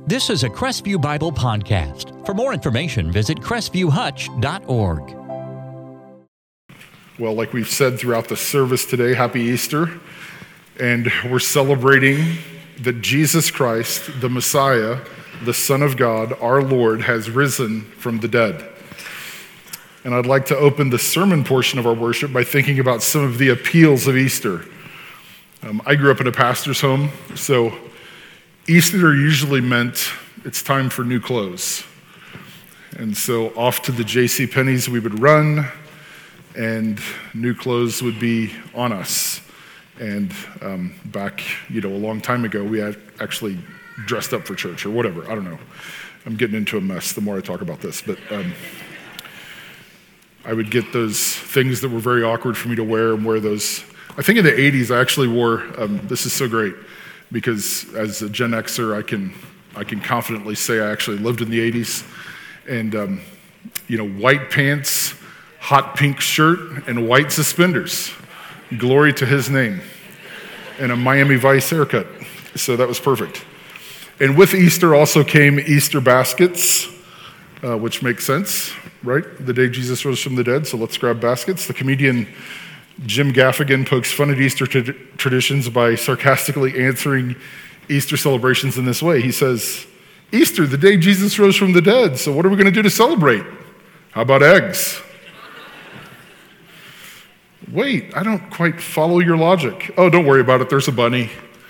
This is a Crestview Bible podcast. For more information, visit crestview.hutch.org. Well, like we've said throughout the service today, Happy Easter. And we're celebrating that Jesus Christ, the Messiah, the Son of God, our Lord, has risen from the dead. And I'd like to open the sermon portion of our worship by thinking about some of the appeals of Easter. I grew up in a pastor's home, so Easter usually meant it's time for new clothes. And so off to the J.C. Penney's we would run, and new clothes would be on us. And back, a long time ago, we had actually dressed up for church or whatever. I don't know. I'm getting into a mess the more I talk about this. But I would get those things that were very awkward for me to wear and wear those. I think in the 80s, I actually wore, this is so great, because as a Gen Xer, I can confidently say I actually lived in the 80s. And, white pants, hot pink shirt, and white suspenders. Glory to his name. And a Miami Vice haircut. So that was perfect. And with Easter also came Easter baskets, which makes sense, right? The day Jesus rose from the dead, so let's grab baskets. The comedian Jim Gaffigan pokes fun at Easter traditions by sarcastically answering Easter celebrations in this way. He says, Easter, the day Jesus rose from the dead, so what are we going to do to celebrate? How about eggs? Wait, I don't quite follow your logic. Oh, don't worry about it, there's a bunny.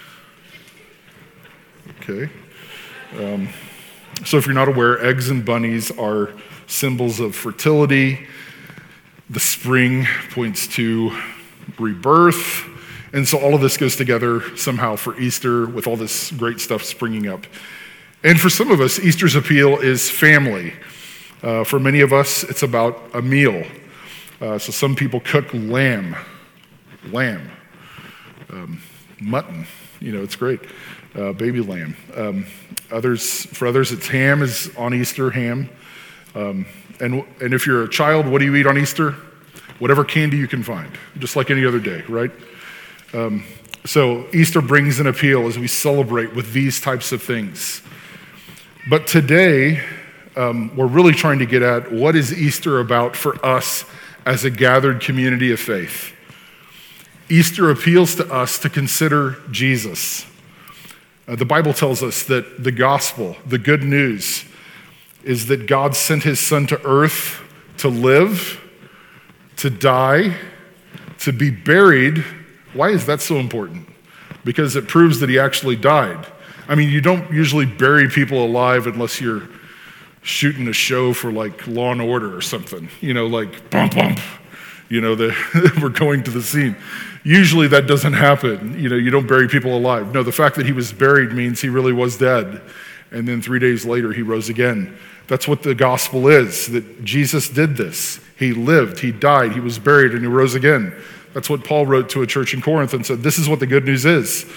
Okay. So if you're not aware, eggs and bunnies are symbols of fertility. The spring points to rebirth. And so all of this goes together somehow for Easter with all this great stuff springing up. And for some of us, Easter's appeal is family. For many of us, it's about a meal. So some people cook lamb, mutton, it's great, baby lamb. For others, it's ham is on Easter, ham. And if you're a child, what do you eat on Easter? Whatever candy you can find, just like any other day, right? So Easter brings an appeal as we celebrate with these types of things. But today, we're really trying to get at what is Easter about for us as a gathered community of faith. Easter appeals to us to consider Jesus. The Bible tells us that the gospel, the good news, is that God sent his son to earth to live, to die, to be buried. Why is that so important? Because it proves that he actually died. I mean, you don't usually bury people alive unless you're shooting a show for like Law and Order or something, like bump, bump, we're going to the scene. Usually that doesn't happen. You don't bury people alive. No, the fact that he was buried means he really was dead. And then 3 days later, he rose again. That's what the gospel is, that Jesus did this. He lived, he died, he was buried, and he rose again. That's what Paul wrote to a church in Corinth and said, this is what the good news is.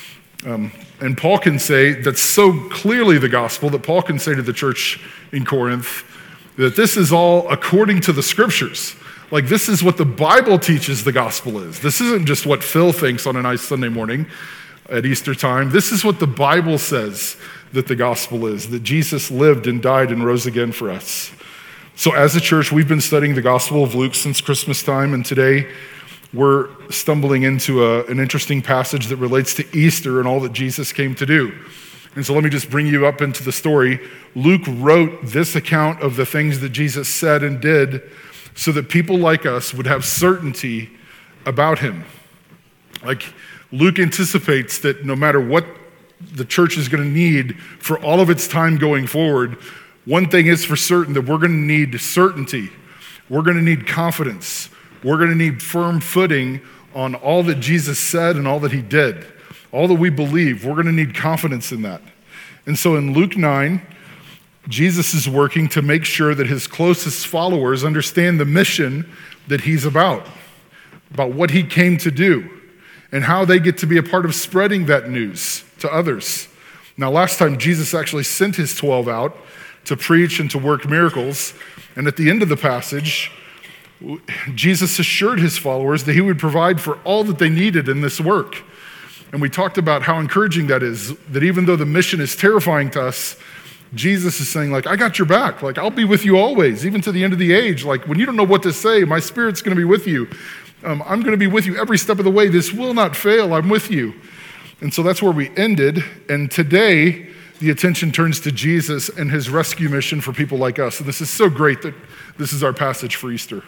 And Paul can say, that's so clearly the gospel, that Paul can say to the church in Corinth that this is all according to the scriptures. Like, this is what the Bible teaches the gospel is. This isn't just what Phil thinks on a nice Sunday morning at Easter time. This is what the Bible says that the gospel is, that Jesus lived and died and rose again for us. So as a church, we've been studying the Gospel of Luke since Christmas time, and today we're stumbling into an interesting passage that relates to Easter and all that Jesus came to do. And so let me just bring you up into the story. Luke wrote this account of the things that Jesus said and did so that people like us would have certainty about him. Like, Luke anticipates that no matter what the church is going to need for all of its time going forward, one thing is for certain, that we're going to need certainty. We're going to need confidence. We're going to need firm footing on all that Jesus said and all that he did. All that we believe, we're going to need confidence in that. And so in Luke 9, Jesus is working to make sure that his closest followers understand the mission that he's about what he came to do, and how they get to be a part of spreading that news to others. Now, last time, Jesus actually sent his 12 out to preach and to work miracles. And at the end of the passage, Jesus assured his followers that he would provide for all that they needed in this work. And we talked about how encouraging that is, that even though the mission is terrifying to us, Jesus is saying, like, I got your back. Like, I'll be with you always, even to the end of the age. Like, when you don't know what to say, my Spirit's going to be with you. I'm going to be with you every step of the way. This will not fail. I'm with you. And so that's where we ended. And today, the attention turns to Jesus and his rescue mission for people like us. And this is so great that this is our passage for Easter.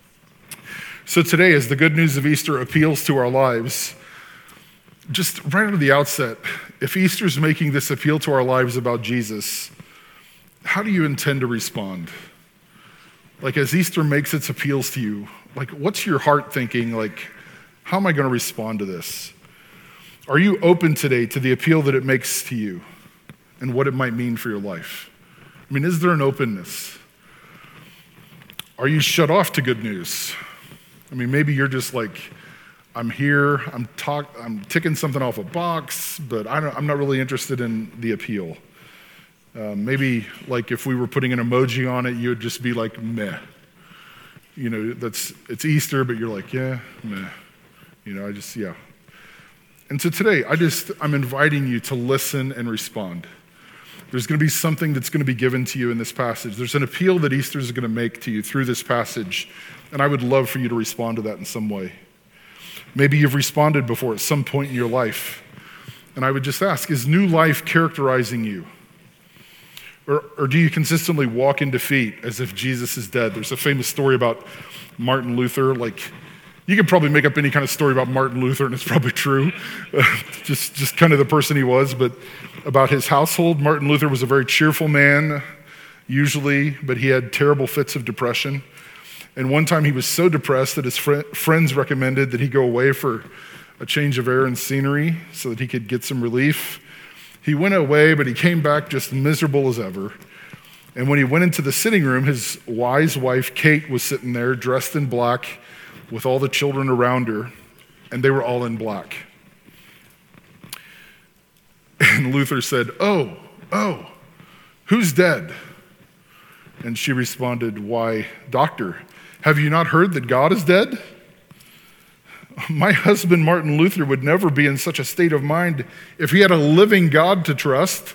So today, as the good news of Easter appeals to our lives, just right out of the outset, if Easter's making this appeal to our lives about Jesus, how do you intend to respond? Like, as Easter makes its appeals to you, like, what's your heart thinking? Like, how am I going to respond to this? Are you open today to the appeal that it makes to you and what it might mean for your life? I mean, is there an openness? Are you shut off to good news? I mean, maybe you're just like, I'm here, I'm ticking something off a box, but I'm not really interested in the appeal. Maybe like if we were putting an emoji on it, you would just be like, meh. You know, it's Easter, but you're like, yeah, meh. You know, yeah. And so today, I'm inviting you to listen and respond. There's going to be something that's going to be given to you in this passage. There's an appeal that Easter is going to make to you through this passage, and I would love for you to respond to that in some way. Maybe you've responded before at some point in your life, and I would just ask, is new life characterizing you? Or do you consistently walk in defeat as if Jesus is dead? There's a famous story about Martin Luther. Like, you could probably make up any kind of story about Martin Luther, and it's probably true, just kind of the person he was. But about his household, Martin Luther was a very cheerful man, usually, but he had terrible fits of depression. And one time he was so depressed that his friends recommended that he go away for a change of air and scenery so that he could get some relief. He went away, but he came back just miserable as ever. And when he went into the sitting room, his wise wife, Kate, was sitting there dressed in black with all the children around her, and they were all in black. And Luther said, oh, who's dead? And she responded, why, doctor, have you not heard that God is dead? My husband, Martin Luther, would never be in such a state of mind if he had a living God to trust.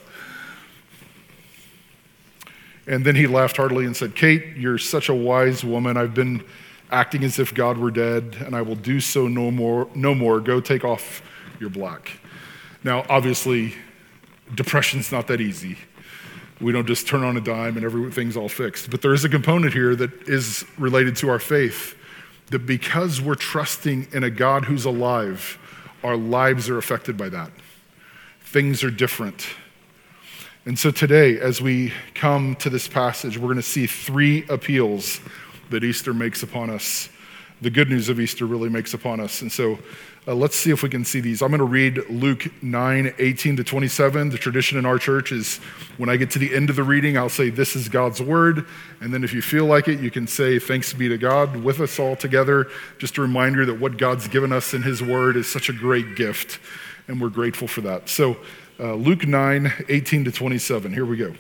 And then he laughed heartily and said, Kate, you're such a wise woman. I've been acting as if God were dead, and I will do so no more. Go take off your black. Now, obviously, depression's not that easy. We don't just turn on a dime and everything's all fixed. But there is a component here that is related to our faith, that because we're trusting in a God who's alive, our lives are affected by that. Things are different. And so today, as we come to this passage, we're going to see three appeals that Easter makes upon us. The good news of Easter really makes upon us. And so let's see if we can see these. I'm going to read Luke 9:18-27. The tradition in our church is when I get to the end of the reading, I'll say, this is God's word. And then if you feel like it, you can say, thanks be to God with us all together. Just a reminder that what God's given us in his word is such a great gift, and we're grateful for that. So Luke 9:18-27, here we go.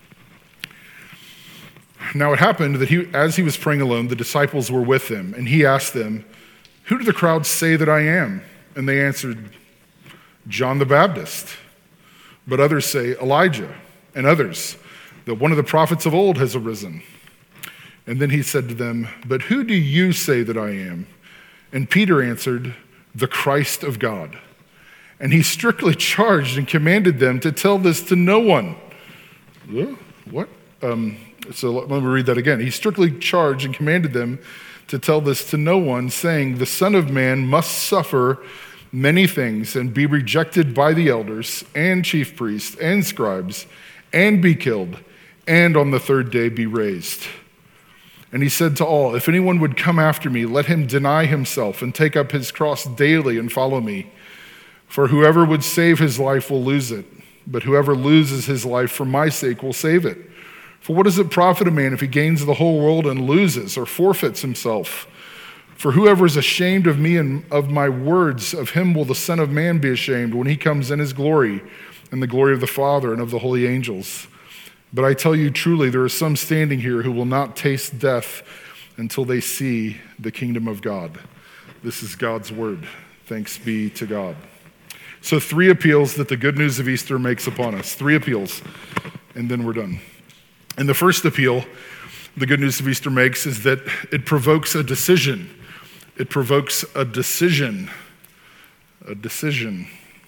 Now it happened that as he was praying alone, the disciples were with him, and he asked them, who do the crowds say that I am? And they answered, John the Baptist. But others say, Elijah, and others, that one of the prophets of old has arisen. And then he said to them, but who do you say that I am? And Peter answered, the Christ of God. And he strictly charged and commanded them to tell this to no one. What? So let me read that again. He strictly charged and commanded them to tell this to no one, saying, the Son of Man must suffer many things and be rejected by the elders and chief priests and scribes and be killed, and on the third day be raised. And he said to all, if anyone would come after me, let him deny himself and take up his cross daily and follow me. For whoever would save his life will lose it, but whoever loses his life for my sake will save it. For what does it profit a man if he gains the whole world and loses or forfeits himself? For whoever is ashamed of me and of my words, of him will the Son of Man be ashamed when he comes in his glory and the glory of the Father and of the holy angels. But I tell you truly, there are some standing here who will not taste death until they see the kingdom of God. This is God's word. Thanks be to God. So 3 appeals that the good news of Easter makes upon us. 3 appeals, and then we're done. And the first appeal the good news of Easter makes is that it provokes a decision. It provokes a decision. A decision.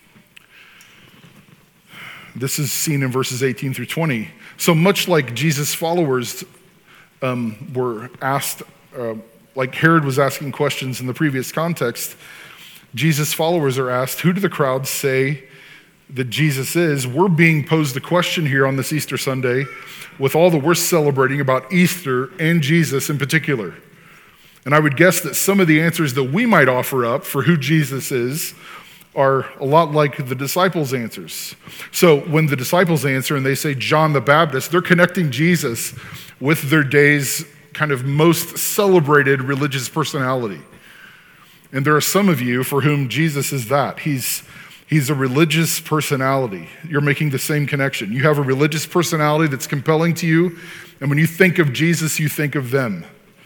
This is seen in verses 18 through 20. So much like Jesus' followers were asked, like Herod was asking questions in the previous context, Jesus' followers are asked, who do the crowds say that Jesus is? We're being posed a question here on this Easter Sunday with all that we're celebrating about Easter and Jesus in particular. And I would guess that some of the answers that we might offer up for who Jesus is are a lot like the disciples' answers. So when the disciples answer and they say John the Baptist, they're connecting Jesus with their day's kind of most celebrated religious personality. And there are some of you for whom Jesus is that. He's a religious personality. You're making the same connection. You have a religious personality that's compelling to you, and when you think of Jesus, you think of them.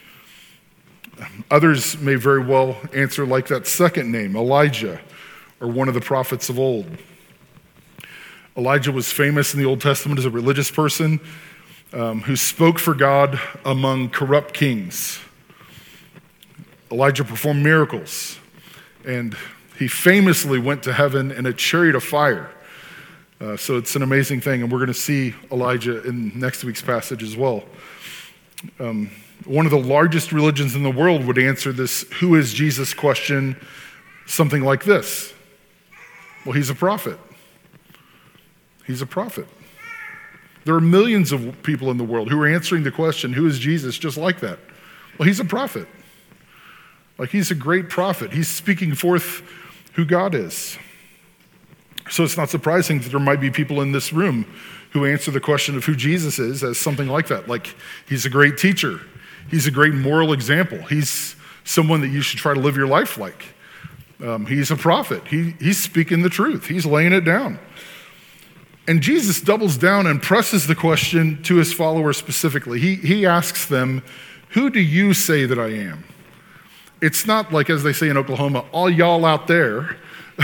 Others may very well answer like that second name, Elijah, or one of the prophets of old. Elijah was famous in the Old Testament as a religious person who spoke for God among corrupt kings. Elijah performed miracles, and he famously went to heaven in a chariot of fire. So it's an amazing thing, and we're going to see Elijah in next week's passage as well. One of the largest religions in the world would answer this "who is Jesus?" question something like this. Well, he's a prophet. He's a prophet. There are millions of people in the world who are answering the question, who is Jesus, just like that. Well, he's a prophet. Like, he's a great prophet. He's speaking forth who God is. So it's not surprising that there might be people in this room who answer the question of who Jesus is as something like that. Like, he's a great teacher. He's a great moral example. He's someone that you should try to live your life like. He's a prophet. He's speaking the truth. He's laying it down. And Jesus doubles down and presses the question to his followers specifically. He asks them, who do you say that I am? It's not like, as they say in Oklahoma, all y'all out there,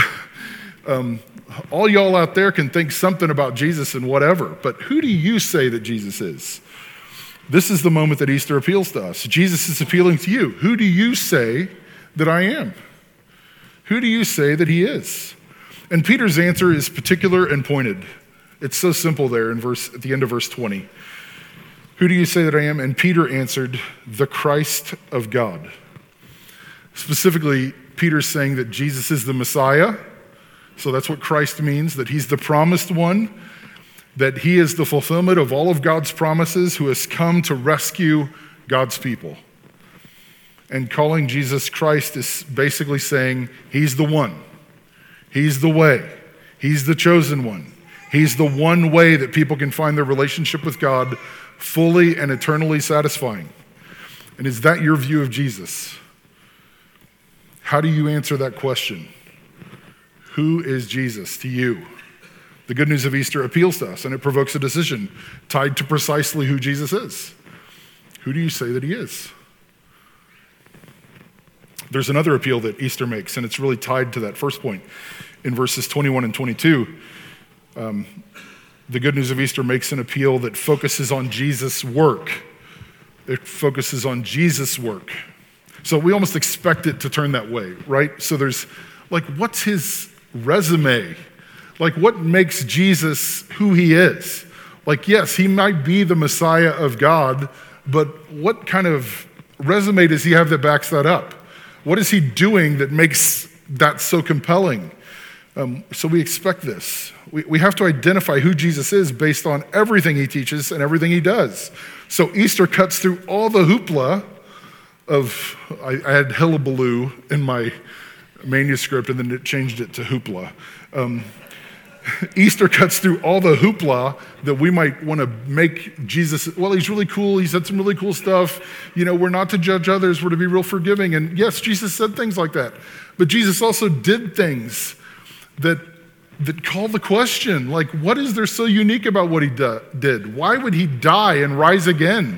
all y'all out there can think something about Jesus and whatever, but who do you say that Jesus is? This is the moment that Easter appeals to us. Jesus is appealing to you. Who do you say that I am? Who do you say that he is? And Peter's answer is particular and pointed. It's so simple there at the end of verse 20. Who do you say that I am? And Peter answered, the Christ of God. Specifically, Peter's saying that Jesus is the Messiah. So that's what Christ means, that he's the promised one, that he is the fulfillment of all of God's promises, who has come to rescue God's people. And calling Jesus Christ is basically saying he's the one. He's the way. He's the chosen one. He's the one way that people can find their relationship with God fully and eternally satisfying. And is that your view of Jesus? How do you answer that question? Who is Jesus to you? The good news of Easter appeals to us, and it provokes a decision tied to precisely who Jesus is. Who do you say that he is? There's another appeal that Easter makes, and it's really tied to that first point. In verses 21 and 22, the good news of Easter makes an appeal that focuses on Jesus' work. It focuses on Jesus' work. So we almost expect it to turn that way, right? So there's, like, what's his resume? Like, what makes Jesus who he is? Like, yes, he might be the Messiah of God, but what kind of resume does he have that backs that up? What is he doing that makes that so compelling? So we expect this. We have to identify who Jesus is based on everything he teaches and everything he does. So Easter cuts through all the hoopla of, I had hillabaloo in my manuscript and then it changed it to hoopla. Easter cuts through all the hoopla that we might want to make Jesus, well, he's really cool, he said some really cool stuff, we're not to judge others, we're to be real forgiving. And yes, Jesus said things like that. But Jesus also did things that call the question, like, what is there so unique about what he did? Why would he die and rise again?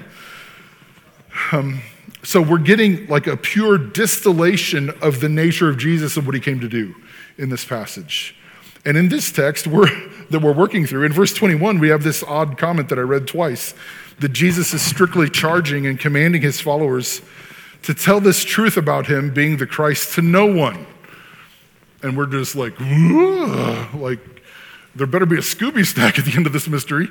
So we're getting like a pure distillation of the nature of Jesus and what he came to do in this passage. And in this text that we're working through, in verse 21, we have this odd comment that I read twice, that Jesus is strictly charging and commanding his followers to tell this truth about him being the Christ to no one. And we're just like, there better be a Scooby snack at the end of this mystery.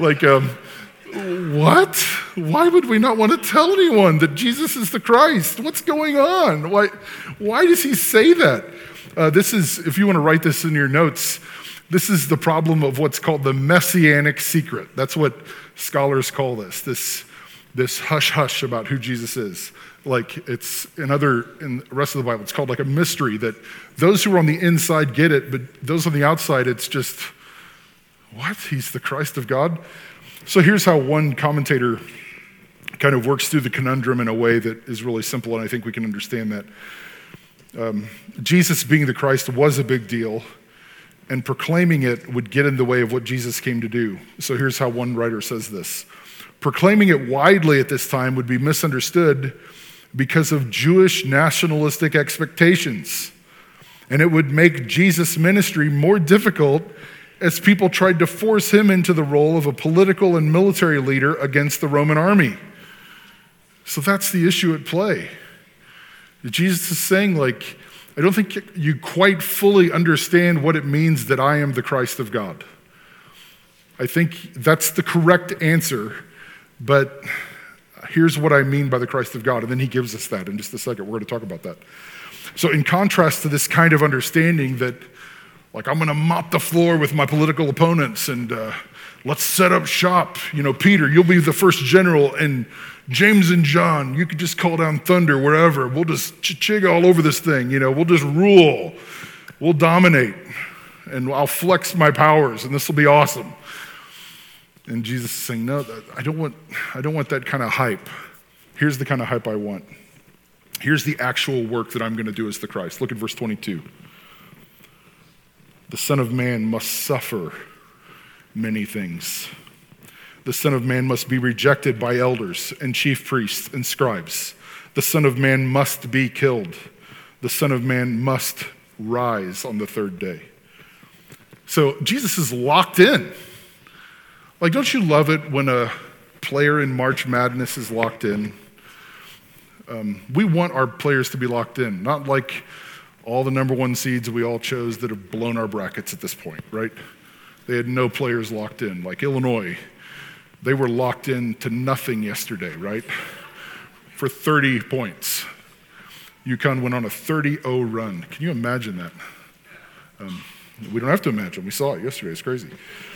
What? Why would we not want to tell anyone that Jesus is the Christ? What's going on? Why does he say that? This is, if you want to write this in your notes, this is the problem of what's called the messianic secret. That's what scholars call this hush-hush about who Jesus is. Like it's in the rest of the Bible, it's called like a mystery that those who are on the inside get it, but those on the outside, it's just, what? He's the Christ of God? So here's how one commentator kind of works through the conundrum in a way that is really simple, and I think we can understand that. Jesus being the Christ was a big deal, and proclaiming it would get in the way of what Jesus came to do. So here's how one writer says this. Proclaiming it widely at this time would be misunderstood because of Jewish nationalistic expectations, and it would make Jesus' ministry more difficult as people tried to force him into the role of a political and military leader against the Roman army. So that's the issue at play. Jesus is saying, I don't think you quite fully understand what it means that I am the Christ of God. I think that's the correct answer, but here's what I mean by the Christ of God. And then he gives us that in just a second. We're going to talk about that. So in contrast to this kind of understanding that, I'm going to mop the floor with my political opponents and let's set up shop. Peter, you'll be the first general, and James and John, you could just call down thunder wherever. We'll just chig all over this thing. We'll just rule. We'll dominate, and I'll flex my powers, and this will be awesome. And Jesus is saying, no, I don't want that kind of hype. Here's the kind of hype I want. Here's the actual work that I'm going to do as the Christ. Look at verse 22. The Son of Man must suffer many things. The Son of Man must be rejected by elders and chief priests and scribes. The Son of Man must be killed. The Son of Man must rise on the third day. So Jesus is locked in. Don't you love it when a player in March Madness is locked in? We want our players to be locked in, not like all the number one seeds we all chose that have blown our brackets at this point, right? They had no players locked in. Like Illinois, they were locked in to nothing yesterday, right? For 30 points. UConn went on a 30-0 run. Can you imagine that? We don't have to imagine. We saw it yesterday. It's crazy.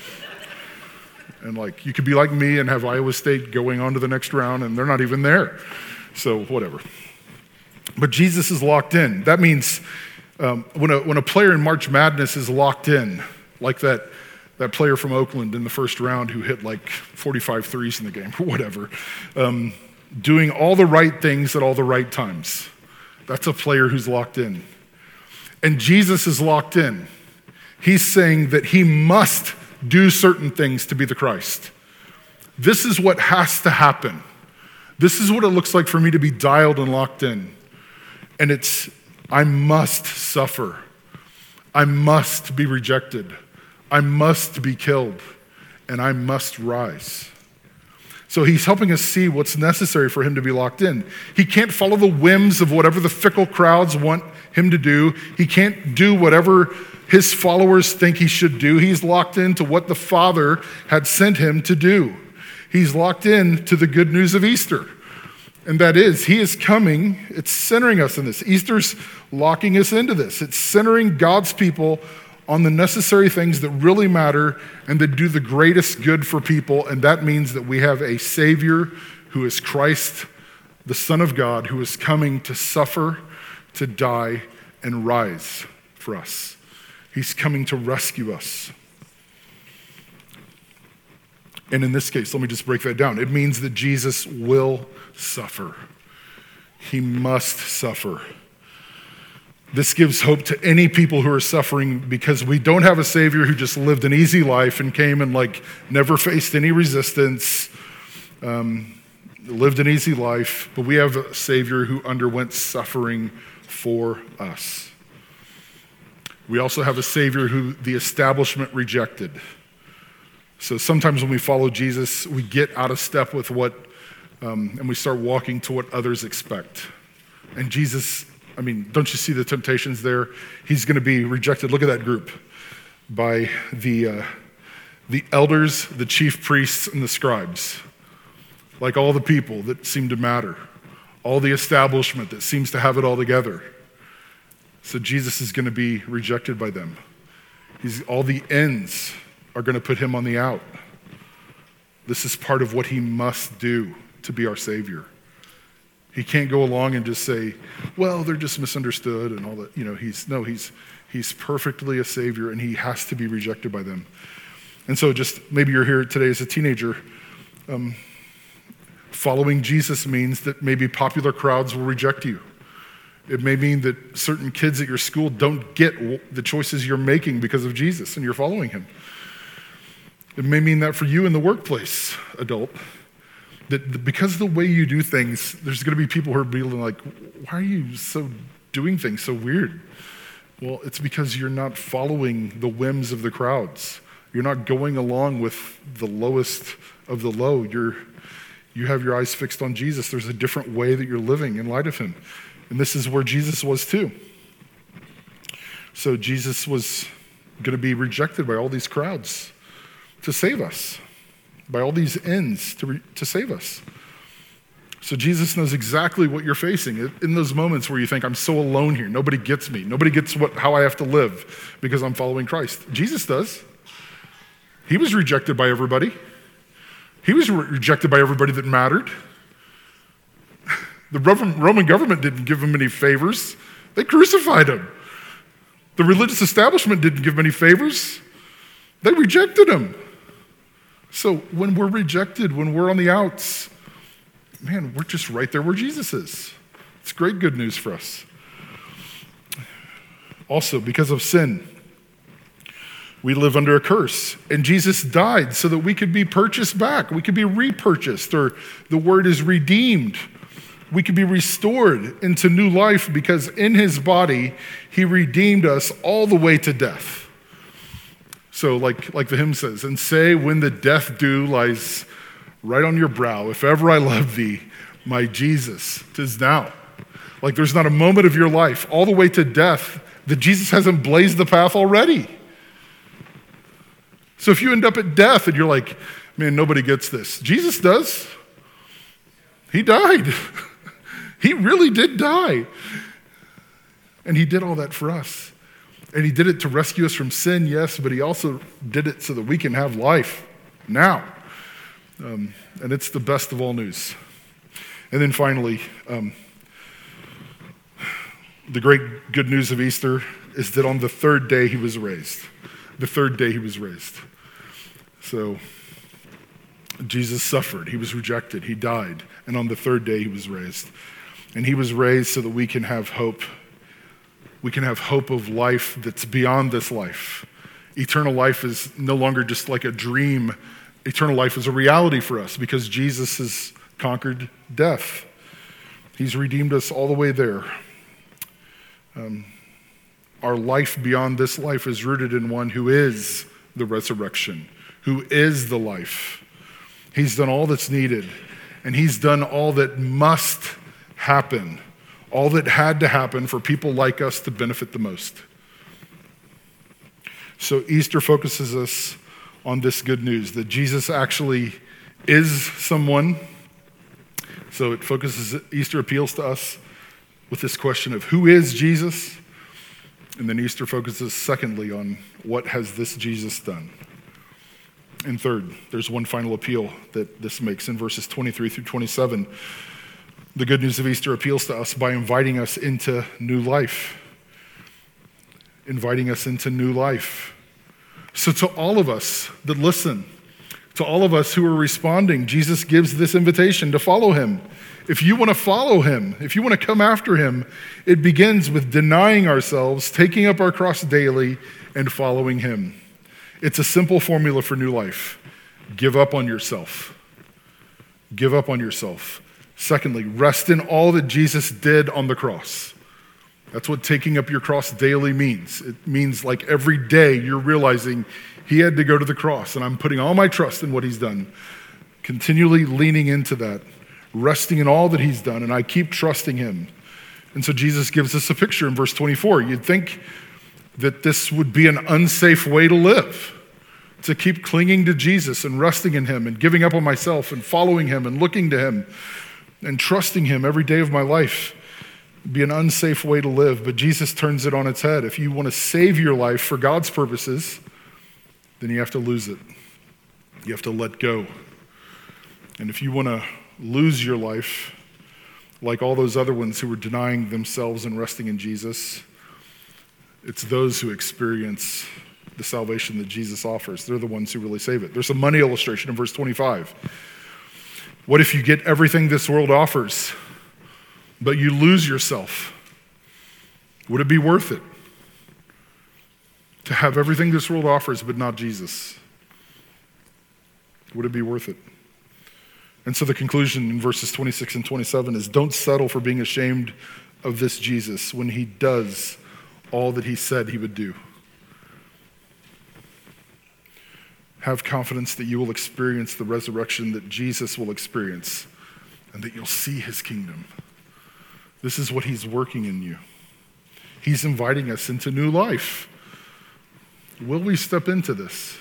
And you could be like me and have Iowa State going on to the next round, and they're not even there. So whatever. But Jesus is locked in. That means when a player in March Madness is locked in, like that player from Oakland in the first round who hit 45 threes in the game or whatever, doing all the right things at all the right times. That's a player who's locked in. And Jesus is locked in. He's saying that he must do certain things to be the Christ. This is what has to happen. This is what it looks like for me to be dialed and locked in. And it's, I must suffer. I must be rejected. I must be killed. And I must rise. So he's helping us see what's necessary for him to be locked in. He can't follow the whims of whatever the fickle crowds want him to do. He can't do whatever his followers think he should do. He's locked into what the Father had sent him to do. He's locked in to the good news of Easter. And that is, he is coming. It's centering us in this. Easter's locking us into this. It's centering God's people on the necessary things that really matter and that do the greatest good for people. And that means that we have a Savior who is Christ, the Son of God, who is coming to suffer, to die, and rise for us. He's coming to rescue us. And in this case, let me just break that down. It means that Jesus will suffer. He must suffer. This gives hope to any people who are suffering because we don't have a Savior who just lived an easy life and came and never faced any resistance, lived an easy life, but we have a Savior who underwent suffering for us. We also have a Savior who the establishment rejected. So sometimes when we follow Jesus, we get out of step with and we start walking to what others expect. And Jesus, don't you see the temptations there? He's going to be rejected. Look at that group. By the elders, the chief priests, and the scribes. Like all the people that seem to matter. All the establishment that seems to have it all together. So Jesus is going to be rejected by them. All the ends are going to put him on the out. This is part of what he must do to be our Savior. He can't go along and just say, well, they're just misunderstood and all that. He's perfectly a Savior, and he has to be rejected by them. And so just maybe you're here today as a teenager. Following Jesus means that maybe popular crowds will reject you. It may mean that certain kids at your school don't get the choices you're making because of Jesus and you're following him. It may mean that for you in the workplace, adult, that because of the way you do things, there's going to be people who are being like, why are you doing things so weird? Well, it's because you're not following the whims of the crowds. You're not going along with the lowest of the low. You have your eyes fixed on Jesus. There's a different way that you're living in light of him. And this is where Jesus was too. So Jesus was going to be rejected by all these crowds to save us, by all these ends to save us. So Jesus knows exactly what you're facing in those moments where you think, I'm so alone here. Nobody gets me. Nobody gets how I have to live because I'm following Christ. Jesus does. He was rejected by everybody. He was rejected by everybody that mattered. The Roman government didn't give him any favors. They crucified him. The religious establishment didn't give him any favors. They rejected him. So when we're rejected, when we're on the outs, man, we're just right there where Jesus is. It's great good news for us. Also, because of sin, we live under a curse. And Jesus died so that we could be purchased back. We could be repurchased, or the word is redeemed. We could be restored into new life because in his body, he redeemed us all the way to death. So like the hymn says, and say when the death dew lies right on your brow, if ever I love thee, my Jesus, 'tis now. Like there's not a moment of your life, all the way to death, that Jesus hasn't blazed the path already. So if you end up at death and you're like, man, nobody gets this. Jesus does. He died. He really did die. And he did all that for us. And he did it to rescue us from sin, yes, but he also did it so that we can have life now. And it's the best of all news. And then finally, the great good news of Easter is that on the third day he was raised. The third day he was raised. So Jesus suffered, he was rejected, he died, and on the third day he was raised. And he was raised so that we can have hope. We can have hope of life that's beyond this life. Eternal life is no longer just like a dream. Eternal life is a reality for us because Jesus has conquered death. He's redeemed us all the way there. Our life beyond this life is rooted in one who is the resurrection, who is the life. He's done all that's needed, and he's done all that must happen, all that had to happen for people like us to benefit the most. So Easter focuses us on this good news, that Jesus actually is someone. So Easter appeals to us with this question of who is Jesus? And then Easter focuses secondly on what has this Jesus done? And third, there's one final appeal that this makes in verses 23 through 27. The good news of Easter appeals to us by inviting us into new life. Inviting us into new life. So to all of us that listen, to all of us who are responding, Jesus gives this invitation to follow him. If you want to follow him, if you want to come after him, it begins with denying ourselves, taking up our cross daily, and following him. It's a simple formula for new life. Give up on yourself. Give up on yourself. Secondly, rest in all that Jesus did on the cross. That's what taking up your cross daily means. It means like every day you're realizing he had to go to the cross, and I'm putting all my trust in what he's done, continually leaning into that, resting in all that he's done, and I keep trusting him. And so Jesus gives us a picture in verse 24. You'd think that this would be an unsafe way to live, to keep clinging to Jesus and resting in him and giving up on myself and following him and looking to him and trusting him every day of my life. It'd be an unsafe way to live, but Jesus turns it on its head. If you want to save your life for God's purposes, then you have to lose it. You have to let go. And if you want to lose your life, like all those other ones who were denying themselves and resting in Jesus, it's those who experience the salvation that Jesus offers. They're the ones who really save it. There's a money illustration in verse 25. What if you get everything this world offers, but you lose yourself? Would it be worth it to have everything this world offers, but not Jesus? Would it be worth it? And so the conclusion in verses 26 and 27 is, don't settle for being ashamed of this Jesus when he does all that he said he would do. Have confidence that you will experience the resurrection that Jesus will experience, and that you'll see his kingdom. This is what he's working in you. He's inviting us into new life. Will we step into this?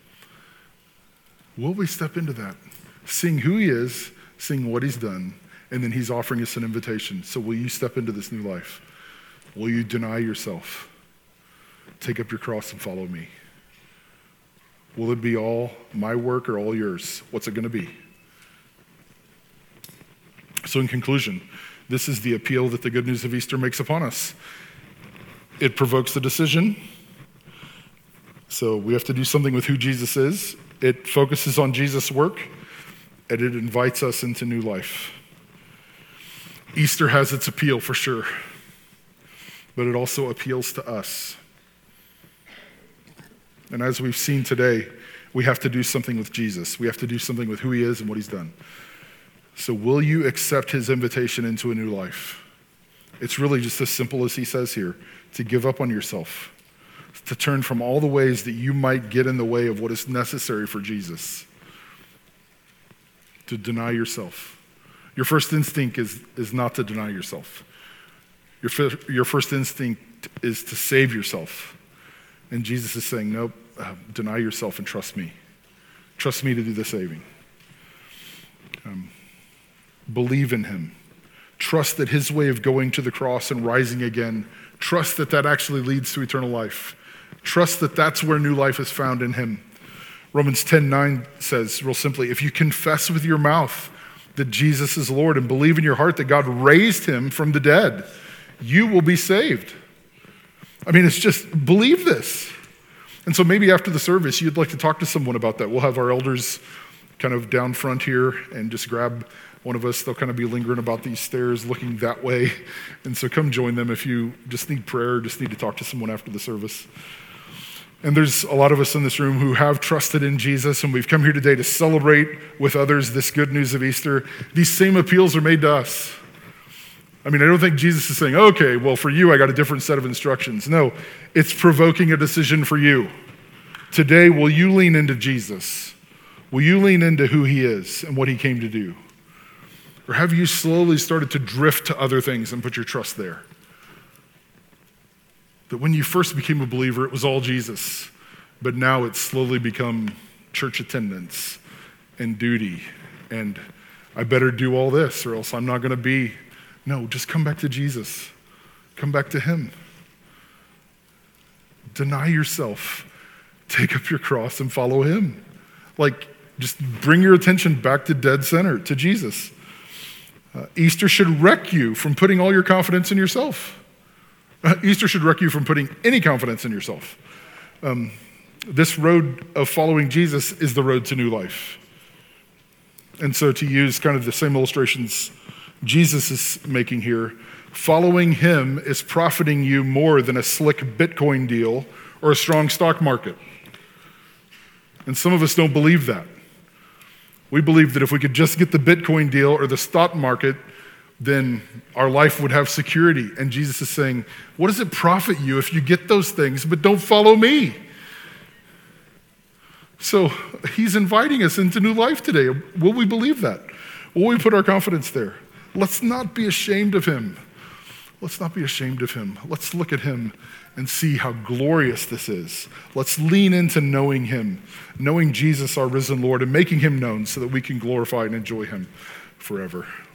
Will we step into that? Seeing who he is, seeing what he's done, and then he's offering us an invitation. So will you step into this new life? Will you deny yourself? Take up your cross and follow me. Will it be all my work or all yours? What's it going to be? So in conclusion, this is the appeal that the good news of Easter makes upon us. It provokes the decision. So we have to do something with who Jesus is. It focuses on Jesus' work, and it invites us into new life. Easter has its appeal for sure, but it also appeals to us. And as we've seen today, we have to do something with Jesus. We have to do something with who he is and what he's done. So will you accept his invitation into a new life? It's really just as simple as he says here, to give up on yourself, to turn from all the ways that you might get in the way of what is necessary for Jesus, to deny yourself. Your first instinct is not to deny yourself. Your first instinct is to save yourself. And Jesus is saying, nope, deny yourself and trust me. Trust me to do the saving. Believe in him. Trust that his way of going to the cross and rising again, trust that that actually leads to eternal life. Trust that that's where new life is found in him. Romans 10:9 says, real simply, if you confess with your mouth that Jesus is Lord and believe in your heart that God raised him from the dead, you will be saved. I mean, it's just, believe this. And so maybe after the service, you'd like to talk to someone about that. We'll have our elders kind of down front here and just grab one of us. They'll kind of be lingering about these stairs looking that way. And so come join them if you just need prayer, just need to talk to someone after the service. And there's a lot of us in this room who have trusted in Jesus, and we've come here today to celebrate with others this good news of Easter. These same appeals are made to us. I mean, I don't think Jesus is saying, okay, well, for you, I got a different set of instructions. No, it's provoking a decision for you. Today, will you lean into Jesus? Will you lean into who he is and what he came to do? Or have you slowly started to drift to other things and put your trust there? That when you first became a believer, it was all Jesus, but now it's slowly become church attendance and duty, and I better do all this or else I'm not going to be. No, just come back to Jesus. Come back to him. Deny yourself. Take up your cross and follow him. Like, just bring your attention back to dead center, to Jesus. Easter should wreck you from putting all your confidence in yourself. Easter should wreck you from putting any confidence in yourself. This road of following Jesus is the road to new life. And so to use kind of the same illustrations Jesus is making here, following him is profiting you more than a slick Bitcoin deal or a strong stock market. And some of us don't believe that. We believe that if we could just get the Bitcoin deal or the stock market, then our life would have security. And Jesus is saying, what does it profit you if you get those things, but don't follow me? So he's inviting us into new life today. Will we believe that? Will we put our confidence there? Let's not be ashamed of him. Let's not be ashamed of him. Let's look at him and see how glorious this is. Let's lean into knowing him, knowing Jesus, our risen Lord, and making him known so that we can glorify and enjoy him forever.